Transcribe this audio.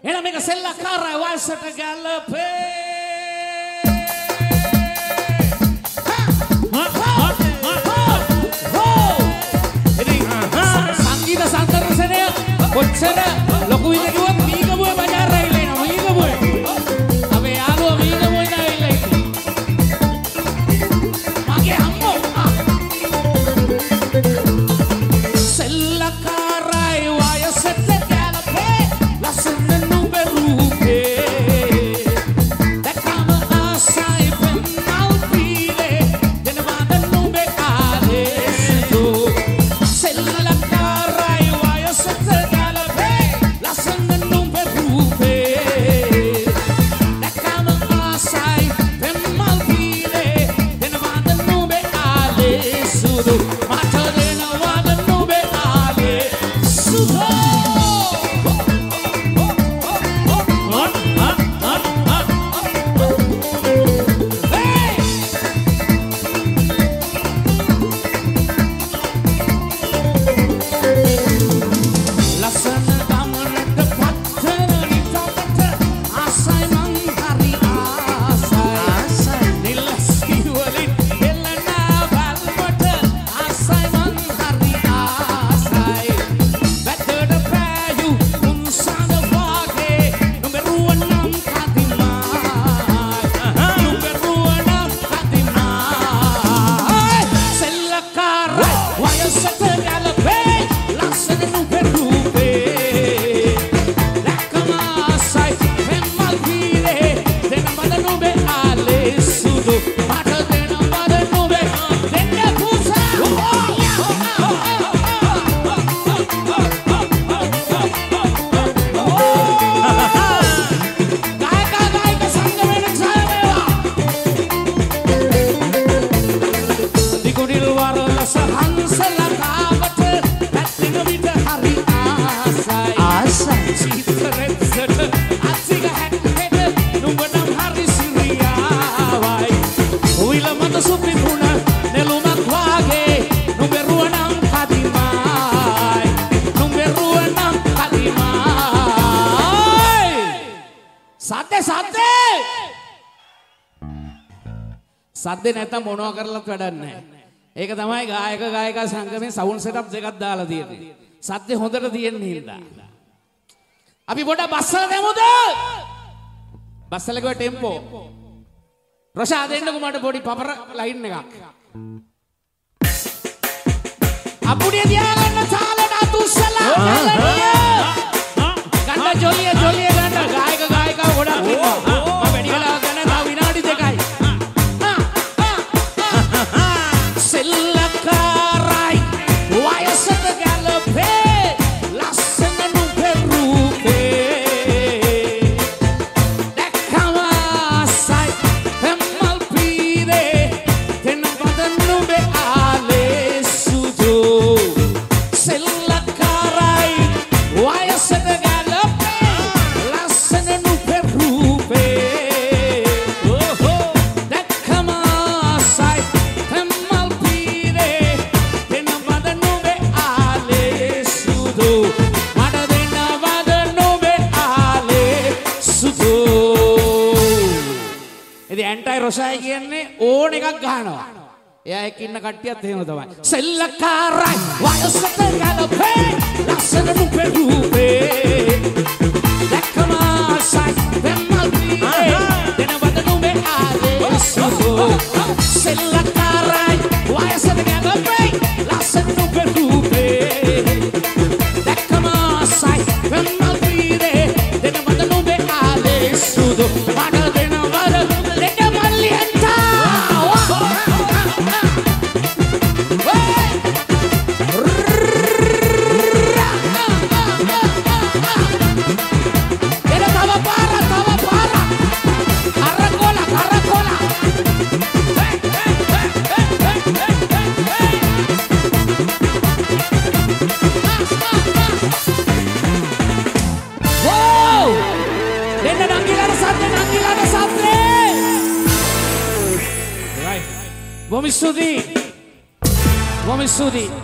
එහෙනම් මේක සෙල්ලක්කාරයි වයසට ගැලපේ. සංගීත සංදර්ශනය කොච්චර ලොකු විදිහට කිව්වත් මීගමුවේ බජාර් ඇවිල්ලා එනවා මීගමුවේ. අපේ යාළුවා මීගමුවේ ඇවිල්ලා ඉන්නේ. මගේ අම්මෝ සෙල්ලක්කාරයි වයසට ගැලපේ ලස්සන නුඹේ රූපේ දැකම ආසයි පෙන්නල් පීලේ දෙනවාද නුඹේ ආලේසෝ සෙල්ලක්කාරයි වයසට ගැලපේ ලස්සන නුඹේ රූපේ දැකම ආසයි පෙන්නල් පීලේ දෙනවාද නුඹේ ආලේසෝ මට දෙනවාද නුඹේ ආලේසෝ. සද්දේ නැත්තම් මොනවා කරලත් වැඩක් නැහැ. ඒක තමයි ගායක ගායිකා සංගමේ සවුන්ඩ් සෙටප් දෙකක් දාලා තියෙන්නේ. සද්දේ හොඳට තියෙන හින්දා. අපි පොඩ්ඩක් බස්සල දෙමුද? බස්සල ගිය ටෙම්පෝ. ප්‍රශාද දෙන්නකෝ මට පොඩි පපර ලයින් එකක්. අපුඩිය තියාගන්න තාලෙට අතුස්සලා. ගන්න ජොලිය ගන්න ගායක ගායිකා ගොඩක් ඉන්නවා. මම වැඩි වෙලාවක් ගන්න තව විනාඩි දෙකයි. සෙල්ලක්කාරයි වයසට ගැලපේ ලස්සන නුඹේ රූපේ දැකම ආසයි පෙම්මල් පීරේ දෙනවද නුඹේ ආලේසුදෝ සෙල්ලක්කාරයි වයසට ගැලපේ ලස්සන නුඹේ රූපේ දැකම ආසයි පෙම්මල් පීරේ දෙනවද නුඹේ ආලේසුදෝ මට දෙනවද නුඹේ ආලේසුදෝ. ඉතින් ඇන්ටයි රොෂායි කියන්නේ ඕන එකක් ගහනවා. එයා එක්ක ඉන්න කට්ටියත් එහෙම තමයි. සෙල්ලක්කාරයි වයසට ගැලපේ ලස්සන නුඹේ රූපේ දැකම ආසයි පෙම්මල් පීරේ දෙනවද නුඹේ ආලේසුදෝ සෙල්ලක්කාරයි වයසට ගැලපේ ලස්සන නුඹේ රූපේ දැකම ආසයි පෙම්මල් පීරේ දෙනවද නුඹේ ආලේසුදෝ මට දෙනවද දෙක මල්ලියන්තා. Vamos estudar.